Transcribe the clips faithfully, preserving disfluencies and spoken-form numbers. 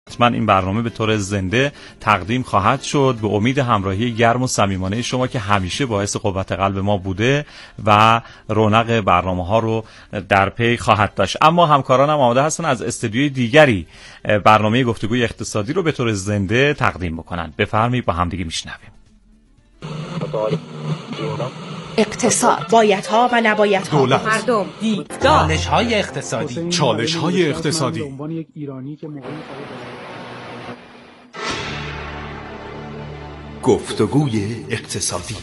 حتما این برنامه به طور زنده تقدیم خواهد شد، به امید همراهی گرم و صمیمانه شما که همیشه باعث قوت قلب ما بوده و رونق برنامه ها رو در پی خواهد داشت. اما همکارانم آماده هستن از استودیوی دیگری برنامه گفتگوی اقتصادی رو به طور زنده تقدیم بکنن. بفرمایید با همدیگه میشنویم. اقتصاد، بایدها و نبایدها، دولت، مردم، دیدگاه، چالش‌های اقتصادی، چالش‌های اقتصادی. گفتگوی اقتصادی.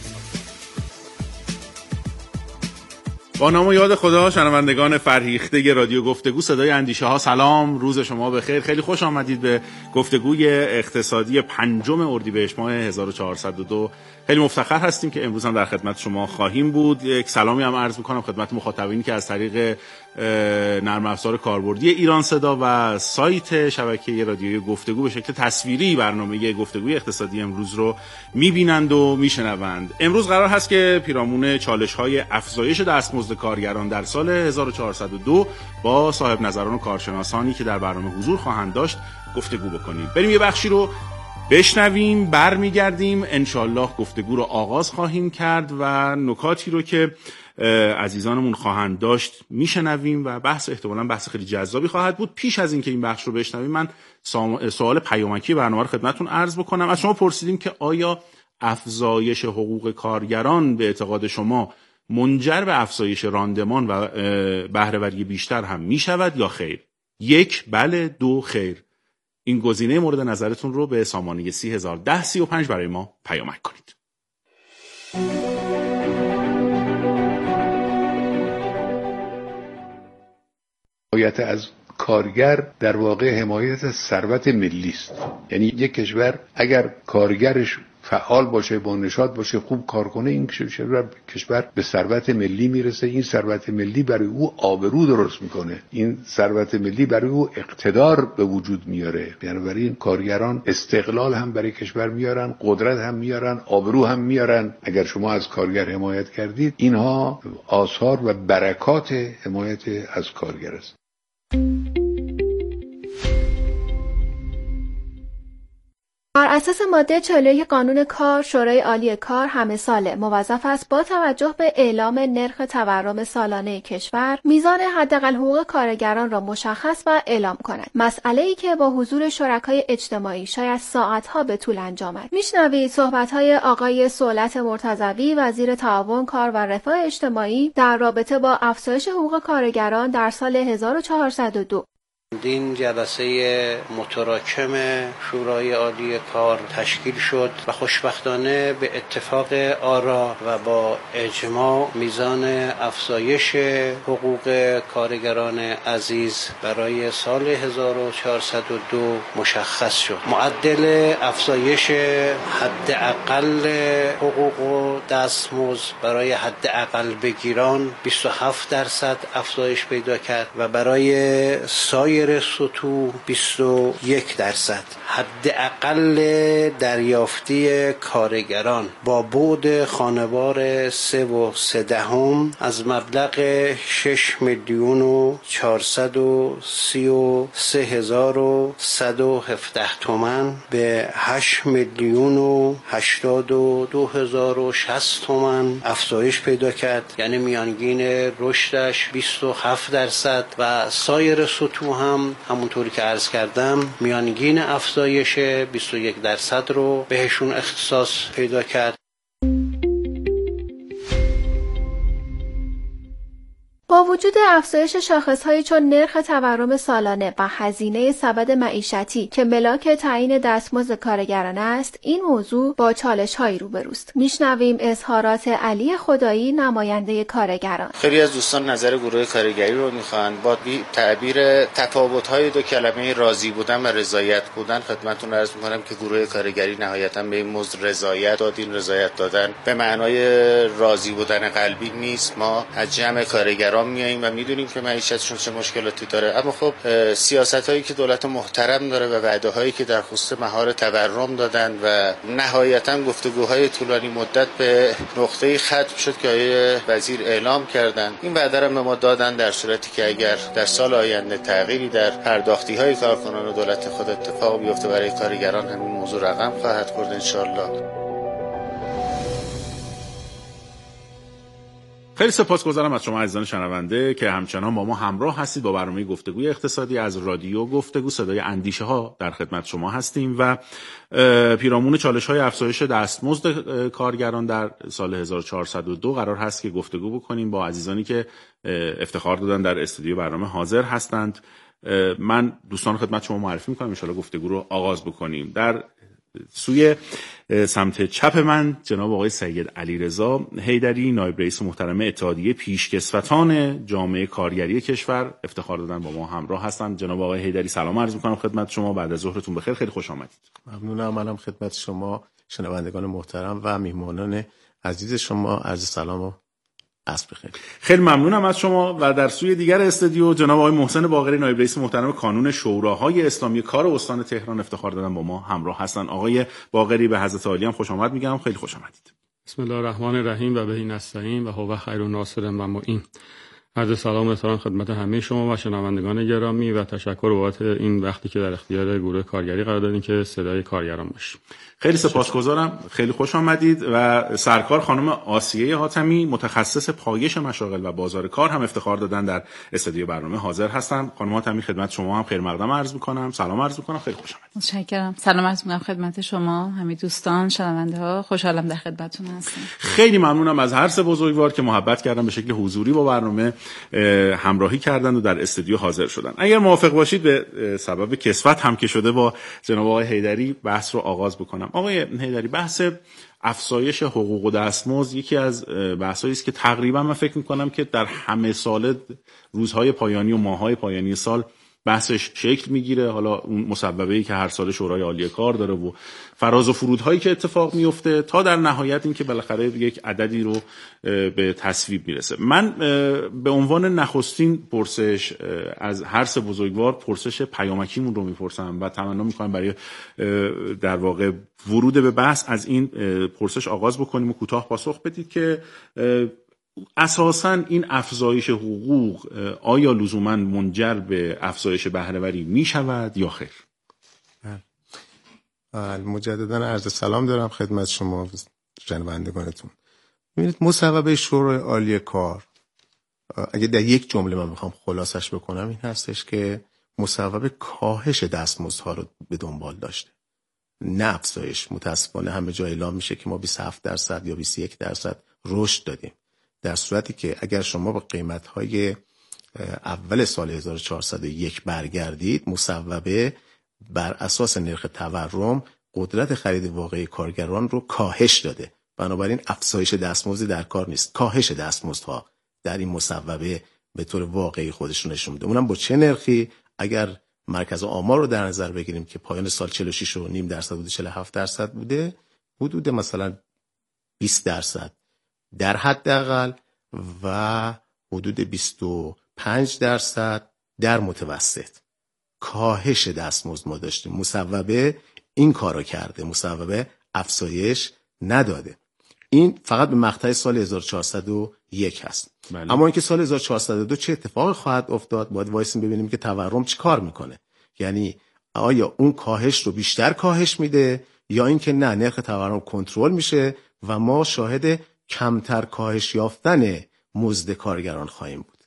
با نام و یاد خدا، شنوندگان فرهیخته رادیو گفتگو صدای اندیشه ها، سلام، روز شما بخیر. خیلی خوش آمدید به گفتگوی اقتصادی پنجم اردیبهشت ماه هزار و چهارصد و دو. خیلی مفتخر هستیم که امروز هم در خدمت شما خواهیم بود. یک سلامی هم عرض می‌کنم خدمت مخاطبینی که از طریق نرم افزار کاربردی ایران صدا و سایت شبکه رادیویی گفتگو به شکل تصویری برنامه گفتگوی اقتصادی امروز رو می‌بینند و می‌شنوند. امروز قرار هست که پیرامون چالش‌های افزایش دستمزد کارگران در سال هزار و چهارصد و دو با صاحب نظران و کارشناسانی که در برنامه حضور خواهند داشت گفتگو بکنیم. بریم یه بخشی رو بشنویم، برمیگردیم، انشالله گفتگو رو آغاز خواهیم کرد و نکاتی رو که عزیزانمون خواهند داشت میشنویم و بحث احتمالاً بحث خیلی جذابی خواهد بود. پیش از اینکه این بخش رو بشنویم من سوال پیامکی برنامه رو خدمتتون عرض بکنم. از شما پرسیدیم که آیا افزایش حقوق کارگران به اعتقاد شما منجر به افزایش راندمان و بهره‌وری بیشتر هم میشود یا خیر؟ یک، بله. دو، خیر. این گزینه مورد نظرتون رو به سامانه سی هزار و ده سی و پنج برای ما پیامک کنید. حمایت از کارگر در واقع حمایت از ثروت ملی است. یعنی یک کشور اگر کارگرش فعال باشه، با نشاط باشه، خوب کار کنه، این کشور کشور به ثروت ملی میرسه. این ثروت ملی برای او آبرو درست میکنه، این ثروت ملی برای او اقتدار به وجود میاره. بنابراین کارگران استقلال هم برای کشور میارن، قدرت هم میارن، آبرو هم میارن. اگر شما از کارگر حمایت کردید، اینها آثار و برکات حمایت از کارگر است. بر اساس ماده چهل و یک قانون کار، شورای عالی کار همه ساله موظف است با توجه به اعلام نرخ تورم سالانه کشور میزان حداقل حقوق کارگران را مشخص و اعلام کند. مسئله‌ای که با حضور شرکای اجتماعی شاید ساعت‌ها به طول انجامد. میشنوید صحبت‌های آقای صولت مرتضوی، وزیر تعاون، کار و رفاه اجتماعی در رابطه با افزایش حقوق کارگران در سال هزار و چهارصد و دو. این جلسه متراکم شورای عالی کار تشکیل شد و خوشبختانه به اتفاق آرا و با اجماع میزان افزایش حقوق کارگران عزیز برای سال هزار و چهارصد و دو مشخص شد. معدل افزایش حداقل حقوق و دستمزد برای حداقل بگیران بیست و هفت درصد افزایش پیدا کرد و برای سایر سطوح بیست و یک درصد. حداقل دریافتی کارگران با بعد خانوار سه و سه دهم از مبلغ شش میلیون و چهارصد و سی و سه هزار و صد و هفده تومان به هشت میلیون و هشتاد و دو هزار و شصت تومان افزایش پیدا کرد. یعنی میانگین رشدش بیست و هفت درصد و سایر سطوح هم همونطوری که عرض کردم میانگین افزایش بیست و یک درصد رو بهشون اختصاص پیدا کرد. با وجود افزایش شاخص‌هایی چون نرخ تورم سالانه و هزینه سبد معیشتی که ملاک تعیین دستمزد کارگران است، این موضوع با چالش‌هایی روبروست. میشنویم اظهارات علی خدایی، نماینده کارگران. خیلی از دوستان نظر گروه کارگری رو می‌خواند. با تعبیر تفاوت‌های دو کلمه راضی بودن و رضایت بودن خدمتتون عرض می‌کنم که گروه کارگری نهایتاً به این موضوع رضایت داد. این رضایت دادن به معنای راضی بودن قلبی نیست. ما از جمع کارگران میاییم و میدونیم که معیشتشون چه مشکلاتی داره. اما خب سیاستایی که دولت محترم داره و وعده هایی که در خصوص مهار تورم دادن و نهایتا گفتگوهای طولانی مدت به نقطه ختم شد که آقای وزیر اعلام کردن، این وعده را به ما دادن در صورتی که اگر در سال آینده تغییری در پرداختی های کارکنان دولت خود اتفاق بیفته برای کارگران همین موضوع رقم خواهد خورد ان شاء الله. خیلی سپاسگزارم از شما عزیزان شنونده که همچنان با ما همراه هستید. با برنامه گفتگوی اقتصادی از رادیو گفتگو صدای اندیشه ها در خدمت شما هستیم و پیرامون چالش های افزایش دستمزد کارگران در سال هزار و چهارصد و دو قرار هست که گفتگو بکنیم با عزیزانی که افتخار دادن در استودیو برنامه حاضر هستند. من دوستان خدمت شما معرفی میکنم، ان شاءالله گفتگو رو آغاز بکنیم. در سوی سمت چپ من جناب آقای سید علیرضا حیدری، نایب رئیس محترم اتحادیه پیشکسوتان جامعه کارگری کشور افتخار دادن با ما همراه هستند. جناب آقای حیدری سلام عرض میکنم خدمت شما، بعد از ظهرتون بخیر، خیلی خوش آمدید. ممنونم. منم خدمت شما شنوندگان محترم و میهمانان عزیز شما عرض سلام و عصر بخیر. خیلی ممنونم از شما. و در سوی دیگر استودیو جناب آقای محسن باقری، نایب رئیس محترم کانون شوراهای اسلامی کار استان تهران افتخار دادن با ما همراه هستن. آقای باقری به حضرت عالی هم خوش آمد میگم، خیلی خوش آمدید. بسم الله الرحمن الرحیم و بهی نستعین و هو خیر الناصر و معین. عرض سلام و احترام خدمت همه شما و شنوندگان گرامی و تشکر بابت این وقتی که در اختیار گروه کارگری قرار دادین که صدای کارگران باشیم. خیلی سپاسگزارم، خیلی خوش آمدید. و سرکار خانم آسیه حاتمی، متخصص پایش مشاغل و بازار کار، هم افتخار دادن در استودیو برنامه حاضر هستن. خانم حاتمی خدمت شما هم خیر مقدم عرض می‌کنم، سلام عرض می‌کنم، خیلی خوش آمدید. متشکرم. سلام عرض می‌کنم خدمت شما همه دوستان شنونده ها، خوشحالم در خدمتتون هستم. خیلی ممنونم از هر سه بزرگوار که محبت کردن به شکل حضوری با برنامه همراهی کردن و در استودیو حاضر شدن. اگر موافق باشید به سبب کسوت هم که شده با جناب آقای حیدری بحث رو آغاز بکنم. آقای حیدری، بحث افزایش حقوق و دستمزد یکی از بحثایی است که تقریبا من فکر می‌کنم که در همه سال روزهای پایانی و ماه‌های پایانی سال بحثش شکل میگیره. حالا اون مسببه‌ای که هر سال شورای عالی کار داره و فراز و فرودهایی که اتفاق میفته تا در نهایت این که بالاخره یک عددی رو به تصویب میرسه. من به عنوان نخستین پرسش از هر سه بزرگوار پرسش پیامکیمون رو میپرسم و تمنا میکنم برای در واقع ورود به بحث از این پرسش آغاز بکنیم و کوتاه پاسخ بدید که اساساً این افزایش حقوق آیا لزوماً منجر به افزایش بهره‌وری می شود یا خیر؟ مجدداً عرض سلام دارم خدمت شما شنوندگانتون. ببینید، مصوبه شورای عالی کار اگه در یک جمله من بخوام خلاصش بکنم این هستش که مصوبه کاهش دستمزدها رو به دنبال داشته، نه افزایش. متاسفانه همه جا اعلام میشه که ما بیست و هفت درصد یا بیست و یک درصد رشد دادیم، در صورتی که اگر شما به قیمت‌های اول سال هزار و چهارصد و یک برگردید، مصوبه بر اساس نرخ تورم قدرت خرید واقعی کارگران رو کاهش داده. بنابراین افزایش دستمزدی در کار نیست، کاهش دستمزدها در این مصوبه به طور واقعی خودش رو نشون میده. اونم با چه نرخی؟ اگر مرکز آمار رو در نظر بگیریم که پایان سال چهل و شش و نیم درصد بوده، چهل و هفت درصد بوده، حدود مثلا بیست درصد در حداقل و حدود بیست و پنج درصد در متوسط کاهش دستمزد ما داشتیم. مصوبه این کارو کرده، مصوبه افزایش نداده. این فقط به مقطع سال هزار و چهارصد و یک هست. بله. اما اینکه سال هزار و چهارصد و دو چه اتفاقی خواهد افتاد، باید وایسیم ببینیم که تورم چی کار میکنه. یعنی آیا اون کاهش رو بیشتر کاهش میده یا اینکه نه، نرخ تورم کنترل میشه و ما شاهد کمتر کاهش یافتن مزد کارگران خواهیم بود.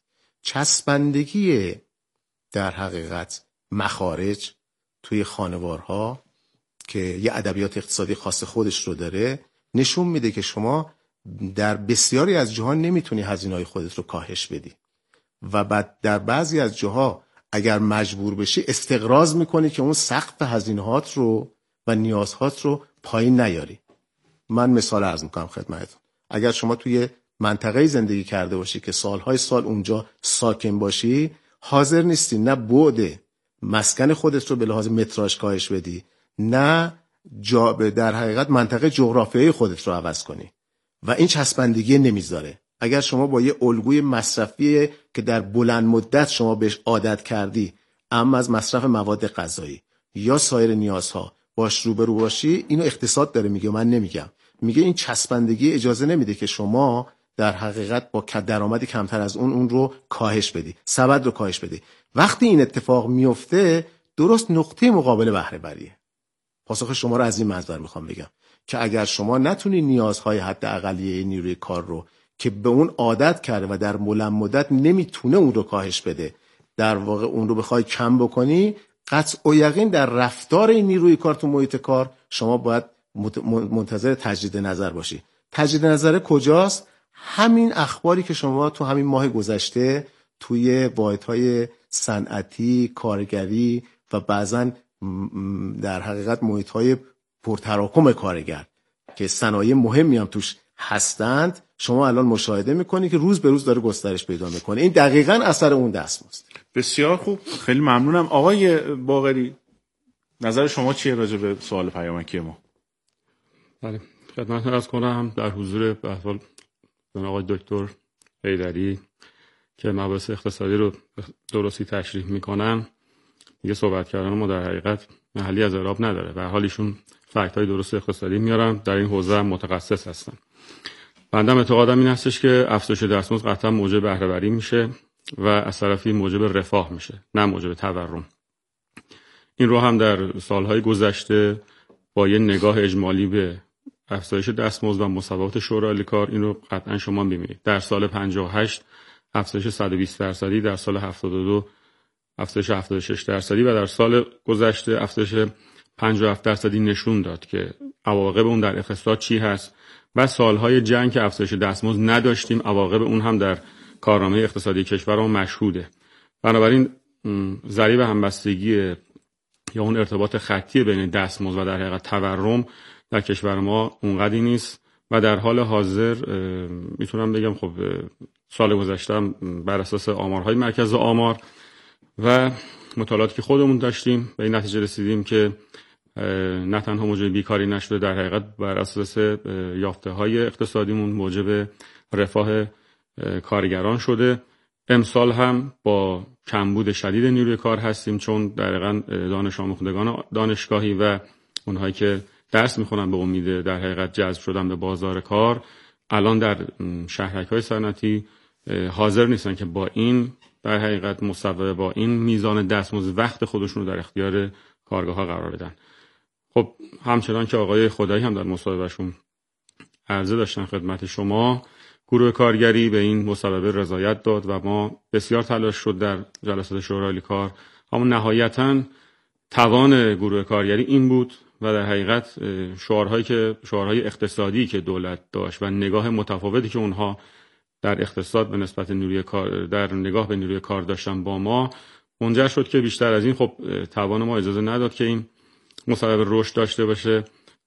چسبندگی در حقیقت مخارج توی خانوارها که یه ادبیات اقتصادی خاص خودش رو داره نشون میده که شما در بسیاری از جاها نمیتونی هزینه‌های خودت رو کاهش بدی و بعد در بعضی از جاها اگر مجبور بشی استقراض میکنی که اون سقف هزینه‌هات رو و نیازهات رو پایین نیاری. من مثال عرض میکنم خدمتتون. اگر شما توی منطقه زندگی کرده باشی که سالهای سال اونجا ساکن باشی، حاضر نیستی نه بعد مسکن خودت رو به لحاظ متراژ کاهش بدی، نه جا در حقیقت منطقه جغرافیایی خودت رو عوض کنی و این چسبندگی نمیذاره. اگر شما با یه الگوی مصرفی که در بلند مدت شما بهش عادت کردی، اما از مصرف مواد غذایی یا سایر نیازها باش روبرو باشی، اینو اقتصاد داره میگه، من نمیگم. میگه این چسبندگی اجازه نمیده که شما در حقیقت با درآمدی کمتر از اون اون رو کاهش بدی، سبد رو کاهش بدی. وقتی این اتفاق میفته درست نقطه مقابل بهره وریه. پاسخ شما رو از این منظر میخوام بگم که اگر شما نتونی نیازهای حد اقلیه نیروی کار رو که به اون عادت کرده و در بلند مدت نمیتونه اون رو کاهش بده، در واقع اون رو بخوای کم بکنی، قطع و یقین در رفتار این نیروی کار تو محیط کار شما باید منتظر تجدید نظر باشی. تجدید نظر کجاست؟ همین اخباری که شما تو همین ماه گذشته توی واحدهای صنعتی، کارگری و بعضاً در حقیقت محیط‌های پرتراکم کارگر که صنایع مهمی هم توش هستند، شما الان مشاهده میکنی که روز به روز داره گسترش پیدا میکنه. این دقیقاً اثر اون دستمزد. بسیار خوب، خیلی ممنونم. آقای باقری، نظر شما چیه راجع به سوال پیامکی ما؟ بله، خدمتتون عرض کنم در حضور به حال آقای دکتر حیدری که مباحث اقتصادی رو درستی تشریح میکنن، دیگه صحبت کردن ما در حقیقت محلی از اعراب نداره. به هر حال ایشون فکت های درست اقتصادی میارن، در این حوزه هم متخصص هستن. بنده اعتقادم این هستش که افزایش دستمزد قطعا موجب بهره وری میشه و از طرفی موجب رفاه میشه، نه موجب تورم. این رو هم در سالهای گذشته با یه نگاه اجمالی به افزایش دستمزد و مصوبات شورای کار این رو قطعا شما می‌بینید. در سال پنجاه و هشت افزایش صد و بیست درصدی، در سال هفتاد و دو افزایش هفتاد و شش درصدی و در سال گذشته افزایش پنجاه و هفت درصدی نشون داد که عواقب اون در اقتصاد چی هست. و سالهای جنگ که افزایش دستمزد نداشتیم، عواقب اون هم در کارنامه اقتصادی کشورمون مشهوده. بنابراین ضریب همبستگی یا اون ارتباط خطی بین دستمزد و در حقیقت تورم در کشور ما اونقدی نیست و در حال حاضر میتونم بگم خب سال گذشته بر اساس آمارهای مرکز آمار و مطالعاتی که خودمون داشتیم به این نتیجه رسیدیم که نه تنها موجب بیکاری نشده، در حقیقت بر اساس یافته‌های اقتصادیمون موجب رفاه کارگران شده. امسال هم با کمبود شدید نیروی کار هستیم، چون در حقیقت دانش آموختگان دانشگاهی و اونهایی که درس میخونن به امید در حقیقت جذب شدن به بازار کار الان در شهرک‌های صنعتی حاضر نیستن که با این در حقیقت مصوبه، با این میزان دستمزد وقت خودشون رو در اختیار کارگاه‌ها قرار بدن. خب همچنان که آقای خدایی هم در مصوبهشون عرضه داشتن خدمت شما، گروه کارگری به این مصوبه رضایت داد و ما بسیار تلاش شد در جلسات شورای کار، اما نهایتاً توان گروه کارگری این بود و در حقیقت شعارهایی که شعارهای اقتصادی که دولت داشت و نگاه متفاوتی که اونها در اقتصاد به نسبت نیروی کار در نگاه به نیروی کار داشتن با ما، منجر شد که بیشتر از این خب توان ما اجازه نداد که این مصوبه رشد داشته باشه.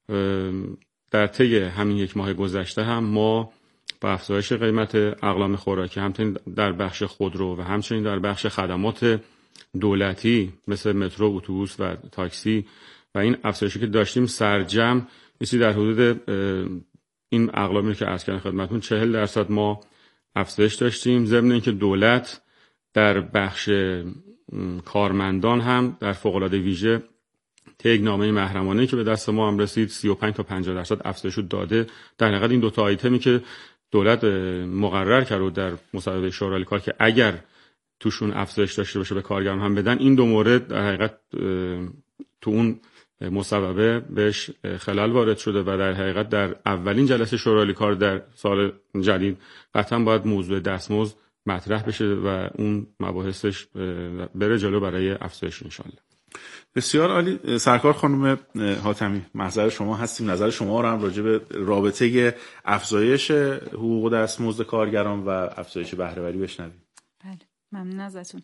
در طی همین یک ماه گذشته هم ما با افزایش قیمت اقلام خوراکی همچنین در بخش خودرو و همچنین در بخش خدمات دولتی مثل مترو، اتوبوس و تاکسی و این افزایشی که داشتیم سرجم میشه در حدود این اقلامی که عرض کردم خدمتتون چهل درصد ما افزایش داشتیم. ضمن اینکه دولت در بخش کارمندان هم در فوق‌العاده ویژه طی نامه محرمانه‌ای که به دست ما هم رسید سی و پنج تا پنجاه درصد افزایش داده. در حقیقت این دو تا آیتمی که دولت مقرر کرد در مصوبه شورای کار که اگر توشون افزایش داشته باشه به کارگران هم بدن، این دو مورد در حقیقت تو اون مصوبه بهش خلل وارد شده و در حقیقت در اولین جلسه شورای کار در سال جدید قطعا باید موضوع دستمزد مطرح بشه و اون مباحثش بره جلو برای افزایش انشالله. بسیار عالی. سرکار خانم حاتمی، محضر شما هستیم، نظر شما رو هم راجع به رابطه افزایش حقوق دستمزد کارگران و افزایش بهره وری بشنویم. بله، ممنون ازتون.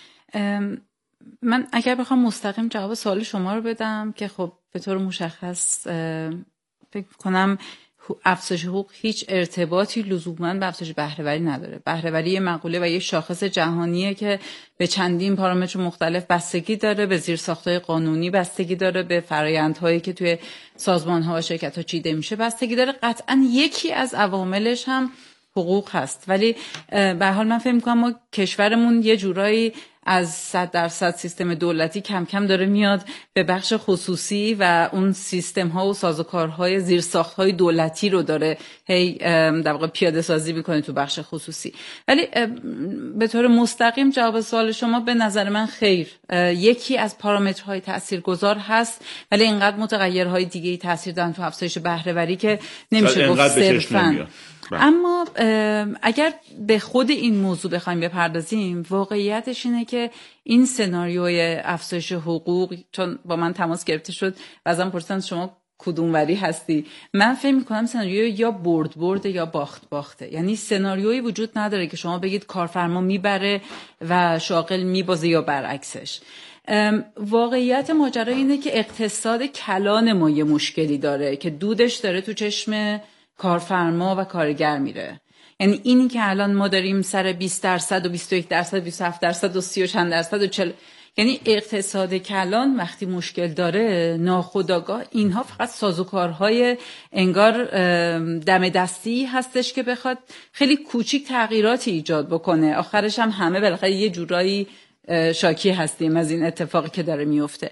من اگر بخوام مستقیم جواب سوال شما رو بدم که خب به طور مشخص فکر کنم افزایش حقوق هیچ ارتباطی لزوما به افزایش بهره وری نداره. بهره وری یه مقوله و یه شاخص جهانیه که به چندین پارامتر مختلف بستگی داره، به زیرساخت‌های قانونی بستگی داره، به فرآیندهایی که توی سازمان‌ها و شرکت‌ها چیده میشه بستگی داره. قطعاً یکی از عواملش هم حقوق هست، ولی به هر حال من فکر می‌کنم ما کشورمون یه جورایی از صد درصد سیستم دولتی کم کم داره میاد به بخش خصوصی و اون سیستم ها و سازوکارهای زیرساخت های دولتی رو داره هی در واقع پیاده سازی میکنه تو بخش خصوصی. ولی به طور مستقیم جواب سوال شما به نظر من خیر، یکی از پارامترهای تاثیرگذار هست، ولی اینقدر متغیرهای دیگه‌ای تاثیر دارن تو افزایش بهره‌وری که نمیشه گفت صرفاً. اما اگر به خود این موضوع بخوایم بپردازیم، واقعیتش اینه که این سناریوی افزایش حقوق، چون با من تماس گرفته شد بعضا پرسیدن شما کدوم وری هستی، من فکر می‌کنم سناریوی یا برد برده یا باخت باخته. یعنی سناریویی وجود نداره که شما بگید کارفرما میبره و شاغل میبازه یا برعکسش. واقعیت ماجرا اینه که اقتصاد کلان ما یه مشکلی داره که دودش داره تو چشم کارفرما و کارگر میره. یعنی اینی که الان ما داریم سر بیست درصد و بیست و یک درصد، بیست و هفت درصد و سی و چند درصد و چل، یعنی اقتصاد کلان وقتی مشکل داره ناخودآگاه اینها فقط سازوکارهای انگار دم دستی هستش که بخواد خیلی کوچیک تغییراتی ایجاد بکنه. آخرش هم همه بالاخره یه جورایی شاکی هستیم از این اتفاقی که داره میفته.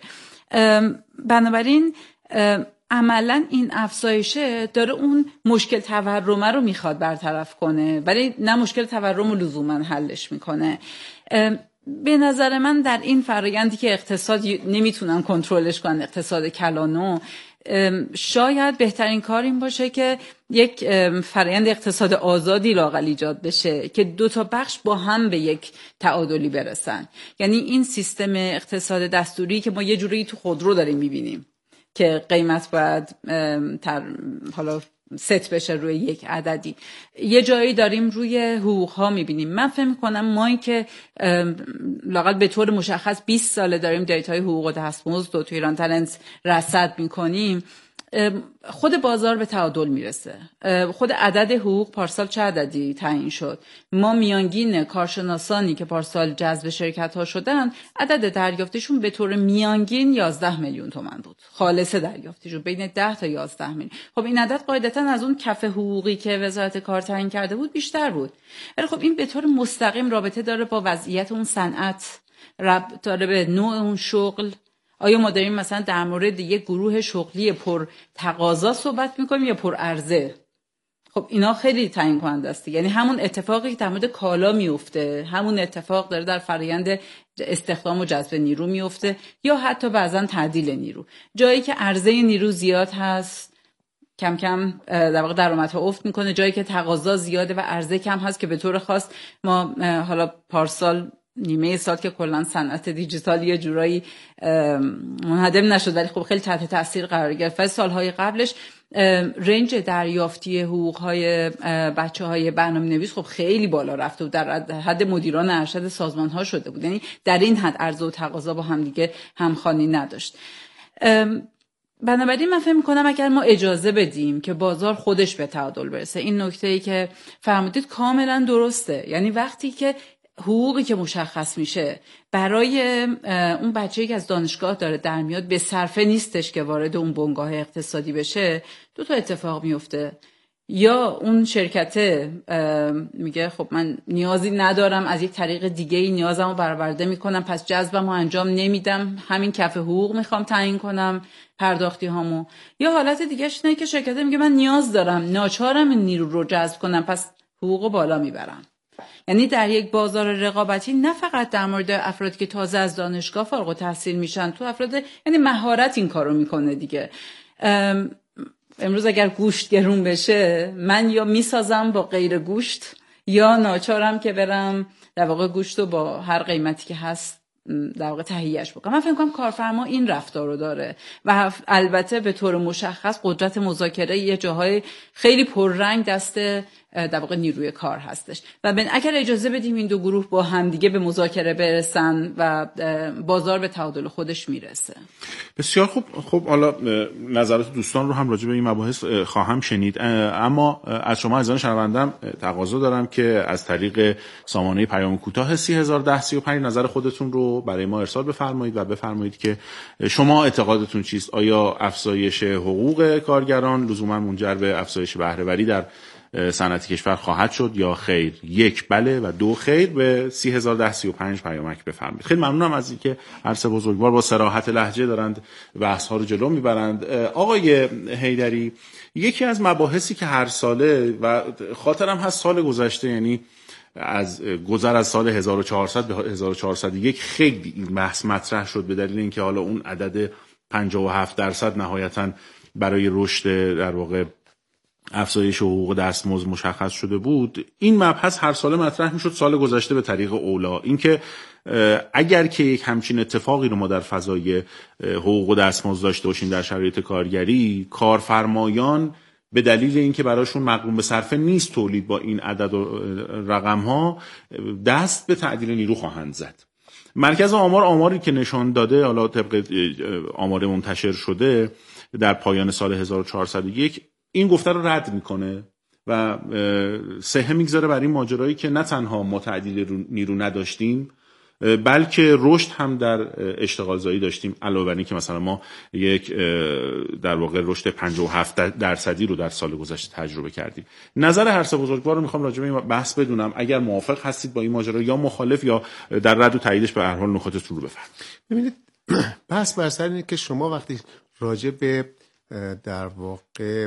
بنابراین عملا این افزایشه داره اون مشکل تورم رو میخواد برطرف کنه، ولی نه مشکل تورم رو لزوما حلش میکنه. به نظر من در این فرآیندی که اقتصاد نمیتونن کنترلش کنن، اقتصاد کلانو، شاید بهترین کار این باشه که یک فرآیند اقتصاد آزادی لااقل ایجاد بشه که دو تا بخش با هم به یک تعادلی برسن. یعنی این سیستم اقتصاد دستوری که ما یه جوری تو خودرو داریم میبینیم که قیمت باید تر حالا ست بشه روی یک عددی، یه جایی داریم روی حقوق ها میبینیم. من فکر میکنم ما این که لااقل به طور مشخص بیست ساله داریم دیتای حقوق و دستمزد و تو ایران تالنت رصد میکنیم، خود بازار به تعادل میرسه. خود عدد حقوق پارسال چه عددی تعیین شد؟ ما میانگین کارشناسانی که پارسال جذب شرکت ها شدن عدد دریافتشون به طور میانگین یازده میلیون تومان بود، خالص دریافتشون بین ده تا یازده میلیون. خب این عدد قاعدتا از اون کف حقوقی که وزارت کار تعیین کرده بود بیشتر بود، ولی خب این به طور مستقیم رابطه داره با وضعیت اون صنعت، رابطه داره به نوع اون شغل. آیا ما داریم مثلا در مورد یک گروه شغلی پر تقاضا صحبت میکنیم یا پر عرضه؟ خب اینا خیلی تعیین کننده است. یعنی همون اتفاقی که در مورد کالا میفته، همون اتفاق داره در فرآیند استخدام و جذب نیرو میفته، یا حتی بعضا تعدیل نیرو. جایی که عرضه نیرو زیاد هست کم کم در واقع درآمدها افت میکنه، جایی که تقاضا زیاده و عرضه کم هست که به طور خاص ما حالا پارسال نیمه سال که کلا صنعت دیجیتال یه جورایی منهدم نشد ولی خب خیلی تحت تاثیر قرار گرفت. و سالهای قبلش رنج دریافتی حقوق‌های بچه‌های برنامه‌نویس خب خیلی بالا رفته و در حد مدیران ارشد سازمان‌ها شده بود. یعنی در این حد عرضه و تقاضا با هم دیگه همخوانی نداشت. بنابراین من فکر می‌کنم اگر ما اجازه بدیم که بازار خودش به تعادل برسه، این نکته‌ای که فرمودید کاملا درسته. یعنی وقتی که حقوقی که مشخص میشه برای اون بچه‌ای که از دانشگاه داره در میاد به صرفه نیستش که وارد اون بنگاه اقتصادی بشه، دو تا اتفاق میفته. یا اون شرکته میگه خب من نیازی ندارم، از یک طریق دیگه ای نیازمو برآورده میکنم، پس جذبمو انجام نمیدم، همین کف حقوق میخوام تعیین کنم پرداختی هامو. یا حالت دیگهش اینه که شرکته میگه من نیاز دارم، ناچارم این نیرو رو جذب کنم، پس حقوقو بالا میبرم. یعنی در یک بازار رقابتی نه فقط در مورد افرادی که تازه از دانشگاه فارغ التحصیل میشن، تو افراد یعنی مهارت این کارو میکنه دیگه. امروز اگر گوشت گرون بشه من یا میسازم با غیر گوشت یا ناچارم که برم در واقع گوشت رو با هر قیمتی که هست در واقع تهیه‌اش بکنم. من فکر می‌کنم کارفرما این رفتار رو داره و البته به طور مشخص قدرت مذاکره یه جاهای خیلی پررنگ دست در واقع نیروی کار هستش و من اگر اجازه بدیم این دو گروه با هم دیگه به مذاکره برسن و بازار به تعادل خودش میرسه. بسیار خوب. خب حالا نظرات دوستان رو هم راجع به این مباحث خواهم شنید، اما از شما عزیزان شنوندم تقاضا دارم که از طریق سامانه پیام کوتاه سه هزار و ده سی و پنج نظر خودتون رو برای ما ارسال بفرمایید و بفرمایید که شما اعتقادتون چیست. آیا افزایش حقوق کارگران لزوما منجر به افزایش بهره‌وری در صنعتی کشور خواهد شد یا خیر؟ یک بله و دو خیر. به سی هزار ده سی و پنج پیامک بفرمایید. خیلی ممنونم از اینکه هر سه بزرگوار با صراحت لهجه دارند بحث ها رو جلو میبرند. آقای حیدری، یکی از مباحثی که هر ساله و خاطرم هست سال گذشته، یعنی از گذر از سال هزار و چهارصد به هزار و چهارصد و یک خیلی این بحث مطرح شد به دلیل اینکه حالا اون عدد پنجاه و هفت درصد نهایتاً برای رشد در واقع افزایش حقوق دستمزد مشخص شده بود. این مبحث هر ساله مطرح میشد، سال گذشته به طریق اولا، اینکه اگر که یک همچین اتفاقی رو ما در فضای حقوق و دستمزد داشته باشیم در شرایط کارگری، کارفرمایان به دلیل اینکه براشون مقرون به صرفه نیست تولید با این عدد و رقم ها، دست به تعدیل نیرو خواهند زد. مرکز آمار آماری که نشان داده، حالا طبق آمار منتشر شده در پایان سال هزار و چهارصد و یک، این گفته رو رد میکنه و سهه میگذاره بر این ماجرایی که نه تنها ما تعدیل نیرو نداشتیم بلکه رشد هم در اشتغال زایی داشتیم، علاوه بر این که مثلا ما یک در واقع رشد پنجاه و هفت درصدی رو در سال گذشته تجربه کردیم. نظر هر سه بزرگوار رو میخوام راجع به این بحث بدونم، اگر موافق هستید با این ماجرا یا مخالف، یا در رد و تاییدش به هر حال نکاتتون رو بفرمایید. ببینید بحث بر سر اینه که شما وقتی راجع به در واقع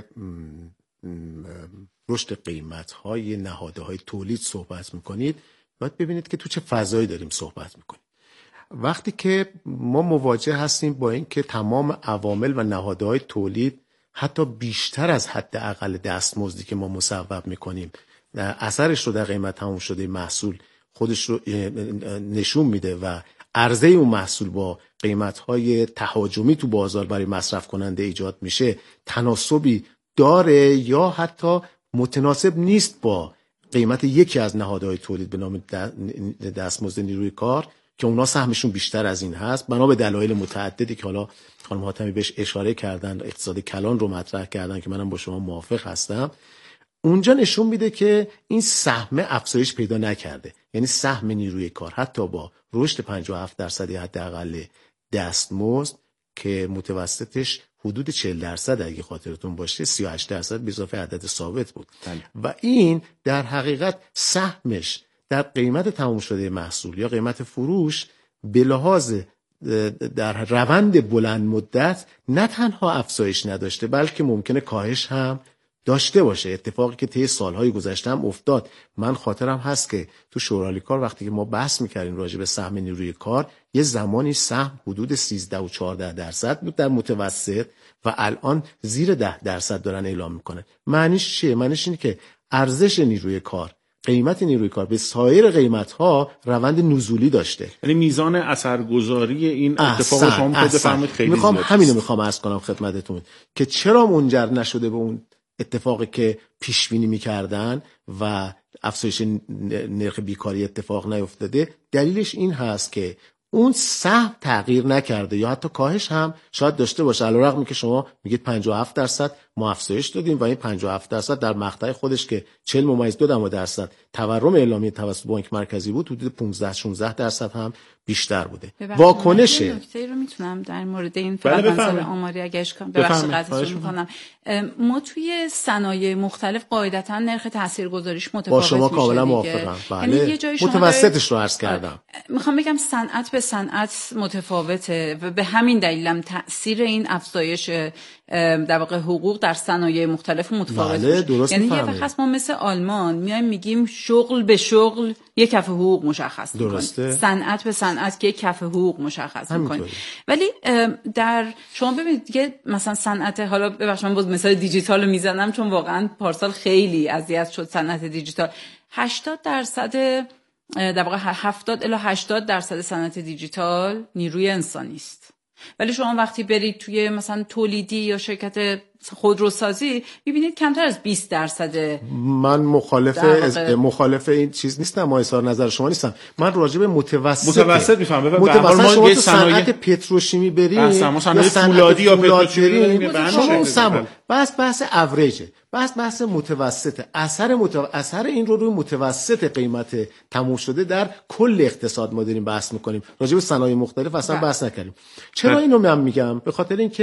رشد قیمت‌های نهادهای تولید صحبت میکنید، باید ببینید که تو چه فضایی داریم صحبت میکنیم. وقتی که ما مواجه هستیم با این که تمام عوامل و نهادهای تولید حتی بیشتر از حد اقل دستمزدی که ما مصوب میکنیم اثرش رو در قیمت تمام شده محصول خودش رو نشون میده و عرضه اون محصول با قیمت‌های تهاجمی تو بازار برای مصرف کننده ایجاد میشه، تناسبی داره یا حتی متناسب نیست با قیمت یکی از نهادهای تولید به نام دستمزد نیروی کار که اونا سهمشون بیشتر از این هست، بنا به دلایل متعددی که حالا خانم حاتمی بهش اشاره کردن، اقتصاد کلان رو مطرح کردن که منم با شما موافق هستم. اونجا نشون میده که این سهم افزایش پیدا نکرده، یعنی سهم نیروی کار حتی با رشد پنجاه و هفت درصدی حداقل دستمزد که متوسطش حدود چهل درصد اگه خاطرتون باشه، سی و هشت درصد به اضافه عدد ثابت بود و این در حقیقت سهمش در قیمت تمام شده محصول یا قیمت فروش به لحاظ در روند بلند مدت نه تنها افزایش نداشته بلکه ممکنه کاهش هم داشته باشه. اتفاقی که طی سالهای گذشته هم افتاد. من خاطرم هست که تو شورای کار وقتی که ما بحث می‌کردیم راجع به سهم نیروی کار، یه زمانی سهم حدود سیزده و چهارده درصد بود در متوسط و الان زیر ده درصد دارن اعلام میکنن. معنیش چیه؟ معنیش اینه که ارزش نیروی کار، قیمت نیروی کار به سایر قیمت‌ها روند نزولی داشته. یعنی میزان اثرگذاری این اتفاق شما بفرمایید خیلی میخوام همینو میخوام عرض کنم خدمتتون که چرا منجر نشده به اون اتفاقی که پیش بینی می‌کردن و افزایش نرخ بیکاری اتفاق نیفتاده. دلیلش این هست که اون سهم تغییر نکرده یا حتی کاهش هم شاید داشته باشه، علیرغم که شما میگید پنجاه و هفت درصد ما افزایش دادیم و این پنجاه و هفت درصد در مقطع خودش که چهل ممیز دو درصد تورم اعلامی توسط بانک مرکزی بود، حدود پانزده شانزده درصد هم بیشتر بوده. واکنش نکته رو میتونم در مورد این فرآیند آماری اگه اشکال ببخشید قطعش میکنم. ما توی صنایع مختلف قاعدتا نرخ تاثیرگذاریش متفاوت میشه. با شما کاملا موافقم. بله. متوسطش رو عرض کردم. میخوام بگم صنعت به صنعت متفاوته و به همین دلیلم تاثیر این افزایش در واقع حقوق در صنایع مختلف متفاوت بله، درست یعنی یه وقت ما مثل آلمان میایم میگیم شغل به شغل یک کف حقوق مشخص میکنه، صنعت به صنعت که یک کف حقوق مشخص میکنه. ولی در شما ببینید دیگه مثلا صنعت، حالا ببخشید من باز مثال دیجیتال رو میزنم چون واقعا پارسال خیلی اذیت شد صنعت دیجیتال. هشتاد درصد در واقع هفتاد الی هشتاد درصد صنعت دیجیتال نیروی انسانی است. ولی شما وقتی برید توی مثلا تولیدی یا شرکت خودروسازی میبینید کمتر از بیست درصد. من مخالف از مخالف این چیز نیستم، ما اظهار نظر شما نیستم. من راجع به متوسط متوسط میفهمم. متوسط شما تو صنعت پتروشیمی برید یا صنعت فولادی یا پتروشیمی شما اون سم بس بحث اوریجه، بس بحث متوسطه. اثر متو... اثر این رو روی متوسط قیمت تموم شده در کل اقتصاد ما داریم بحث میکنیم. راجع به صنایع مختلف اصلا بحث نکردیم. چرا اینو من میگم؟ به خاطر اینکه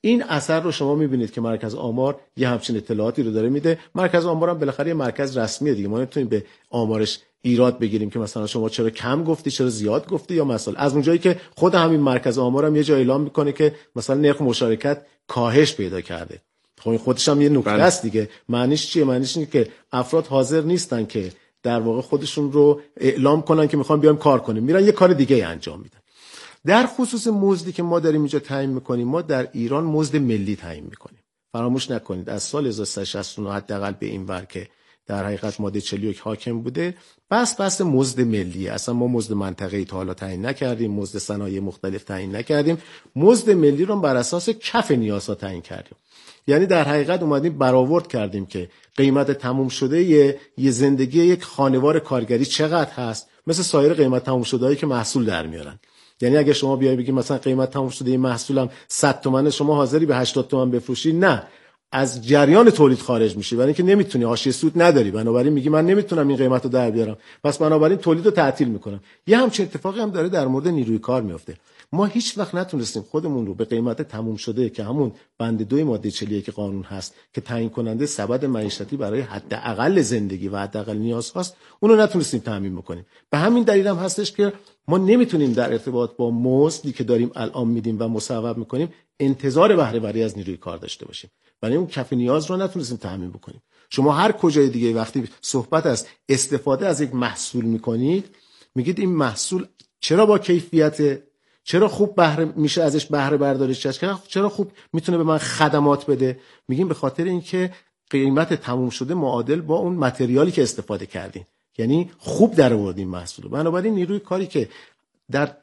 این اثر رو شما میبینید که مرکز آمار یه همچین اطلاعاتی رو داره میده. مرکز آمار هم بالاخره یه مرکز رسمیه دیگه، ما نمیتونیم به آمارش ایراد بگیریم که مثلا شما چرا کم گفتی، چرا زیاد گفتی، یا مثلا از اونجایی که خود همین مرکز آمار هم یه جای اعلام میکنه که مثلا نرخ مشارکت کاهش پیدا کرده. خب این خودش هم یه نکته است دیگه. معنیش چیه؟ معنیش اینه که افراد حاضر نیستن که در واقع خودشون رو اعلام کنن که میخوان بیام کار کنیم، میرن یه کار دیگه انجام میدن. در خصوص مزدی که ما داریم اینجا تعیین میکنیم، ما در ایران مزد ملی تعیین میکنیم. فراموش نکنید از سال هزار و سیصد و شصت و نه حداقل به این ور که در حقیقت ماده چهل و یک حاکم بوده، بس بس مزد ملی. اصلا ما مزد منطقه‌ای تا حالا تعیین نکردیم، مزد صنایع مختلف تعیین نکردیم، مزد ملی رو بر اساس کف نیازها تعیین کردیم. یعنی در حقیقت اومدیم برآورد کردیم که قیمت تموم شده یه, یه زندگی یک خانوار کارگری چقدر هست، مثل سایر قیمت تموم شدهایی که محصول در میارن. یعنی اگه شما بیای بگی مثلا قیمت تموم شده این محصولم صد تومنه، شما حاضری به هشتاد تومن بفروشی؟ نه، از جریان تولید خارج میشی، برای اینکه نمیتونی، حاشیه سود نداری، بنابراین میگی من نمیتونم این قیمت رو در بیارم، پس بنابراین تولید رو تعطیل میکنم. یه همچین اتفاقی هم داره در مورد نیروی کار میفته. ما هیچ وقت نتونستیم خودمون رو به قیمت تموم شده که همون بند دوی ماده چهل و یک قانون هست که تعیین کننده سبد معیشتی برای حداقل زندگی و حداقل نیاز هست، اون رو نتونستیم تامین بکنیم. به همین دلیل هم هستش که ما نمیتونیم در ارتباط با مزدی که داریم الان میدیم و مصوب میکنیم انتظار بهره وری از نیروی کار داشته باشیم، ولی اون کف نیاز رو نتونستیم تامین بکنیم. شما هر کجای دیگه وقتی صحبت از استفاده از یک محصول میکنید، میگید این محصول چرا با کیفیت، چرا خوب بهره میشه ازش بهره برداری کرد، چرا خوب میتونه به من خدمات بده، میگیم به خاطر اینکه قیمت تموم شده معادل با اون متریالی که استفاده کردین، یعنی خوب در آوردین محصول. بنابراین نیروی کاری که در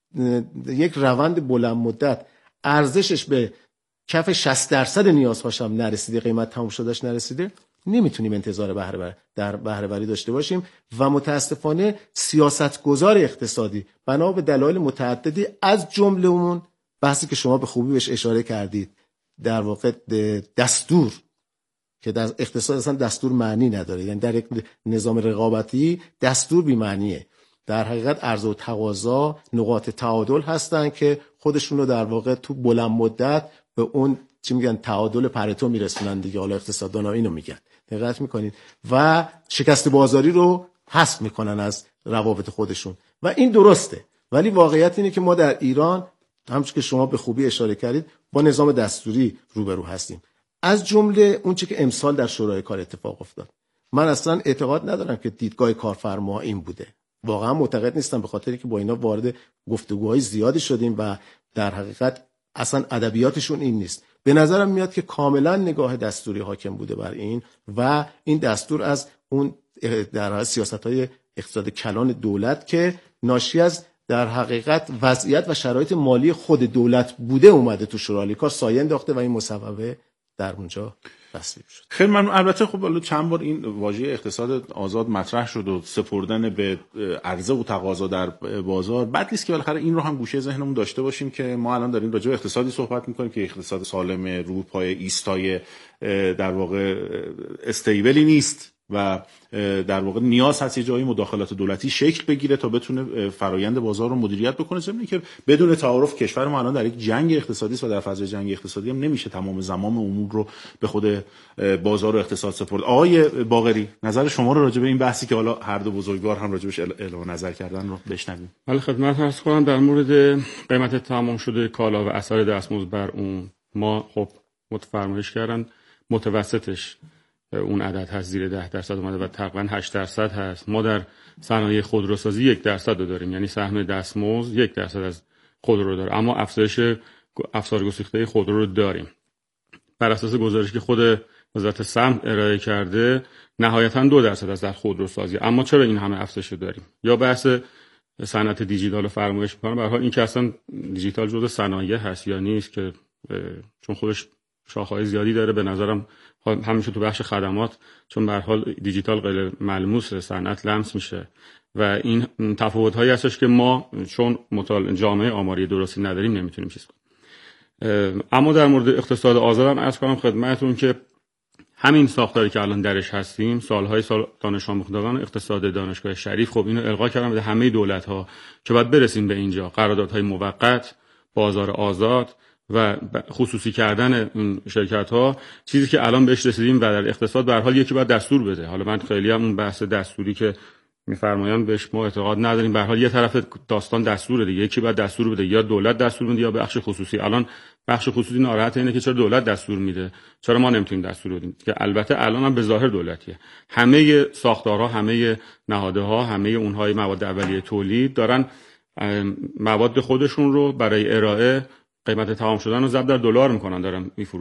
یک روند بلند مدت ارزشش به کف شصت درصد نیازهاش هم نرسیده، قیمت تموم شدهش نرسیده، نمیتونیم انتظار بهره بر در بهره وری داشته باشیم. و متاسفانه سیاستگزار اقتصادی بنا به دلایل متعددی، از جمله اون بحثی که شما به خوبی بهش اشاره کردید، در واقع دستور، که در اقتصاد اصلا دستور معنی نداره، یعنی در یک نظام رقابتی دستور بی معنیه. در حقیقت عرضه و تقاضا نقاط تعادل هستن که خودشون رو در واقع تو بلند مدت به اون چی میگن تعادل پرتو میرسونن دیگه. حالا اقتصاددانا اینو میگن، دقت میکنید، و شکست بازاری رو حذف میکنن از روابط خودشون و این درسته. ولی واقعیت اینه که ما در ایران همونجوری که شما به خوبی اشاره کردید با نظام دستوری روبرو هستیم. از جمله اون چیزی که امسال در شورای کار اتفاق افتاد، من اصلا اعتقاد ندارم که دیدگاه کارفرما این بوده، واقعا معتقد نیستم، به خاطری که با اینا وارد گفتگوهای زیادی شدیم و در حقیقت اصلا ادبیاتشون این نیست. به نظرم میاد که کاملا نگاه دستوری حاکم بوده بر این و این دستور از اون در سیاست‌های اقتصاد کلان دولت که ناشی از در حقیقت وضعیت و شرایط مالی خود دولت بوده اومده تو شورای کار سایه انداخته و این مصوبه در اونجا تصویب شد. خیلی ممنون. البته خب حالا چند بار این واژه اقتصاد آزاد مطرح شد و سپردن به عرضه و تقاضا در بازار. بعد نیست که بالاخره این رو هم گوشه ذهنمون داشته باشیم که ما الان داریم راجع به اقتصادی صحبت می‌کنیم که اقتصاد سالم رو پای ایستای در واقع استیبلی نیست و در واقع نیاز هست یه جایی مداخلات دولتی شکل بگیره تا بتونه فرایند بازار رو مدیریت بکنه. ضمن که بدون تعارف کشور ما الان در یک جنگ اقتصادی است و در فضای جنگ اقتصادی هم نمیشه تمام زمام امور رو به خود بازار و اقتصاد سپرد. آقای باقری، نظر شما رو راجع به این بحثی که حالا هر دو بزرگوار هم راجع بهش اعلام نظر کردن رو بشنویم. ولی خدمت عرض کنم در مورد قیمت تمام شده کالا و اثر دستمزد بر اون، ما خب متفرمایش کردن متوسطش اون عدد هست زیر ده درصد اومده و تقریبا هشت درصد هست. ما در صنایع خودروسازی یک درصد رو داریم، یعنی سهم دستمزد یک درصد از خودرو داره، اما افزایش افزار گسیخته خودرو رو داریم. بر اساس گزارشی که خود وزارت سمت ارائه کرده نهایتا دو درصد از در خودروسازی. اما چرا این همه افزایش داریم؟ یا بحث صنعت دیجیتال رو فرمایش می‌کنم، به هر حال این که اصلا دیجیتال جزء صنایع هست یا نیست که چون خودش شاخه‌های زیادی داره، به نظرم همیشه تو بخش خدمات چون به هر حال دیجیتال غیر ملموس صنعت لمس میشه و این تفاوت‌هایی هستش که ما چون مطالعه جامعه آماری درستی نداریم نمیتونیم چیز کنیم. اما در مورد اقتصاد آزاد هم عرض کنم خدمتتون که همین ساختاری که الان درش هستیم، سالهای سال دانش آموختگان اقتصاد دانشگاه شریف خب اینو القا کردن به همه دولت‌ها که باید برسیم به اینجا، قراردادهای موقت، بازار آزاد و خصوصی کردن اون شرکت ها چیزی که الان بهش رسیدیم و در اقتصاد به هر حال یکی باید دستور بده. حالا من خیلی هم اون بحث دستوری که میفرمایند بهش ما اعتقاد نداریم. به هر حال یه طرف داستان دستور دیگه، یکی باید دستور بده، یا دولت دستور میده یا بخش خصوصی. الان بخش خصوصی ناراحت اینه که چرا دولت دستور میده، چرا ما نمیتونیم دستور بدیم، که البته الان هم به ظاهر دولتیه. همه ساختارها، همه نهادها، همه اونهای مواد اولیه تولید دارن مواد خودشون رو برای ارائه قیمت تمام شدن رو ضرب در دلار میکنن، دارن میفروشن.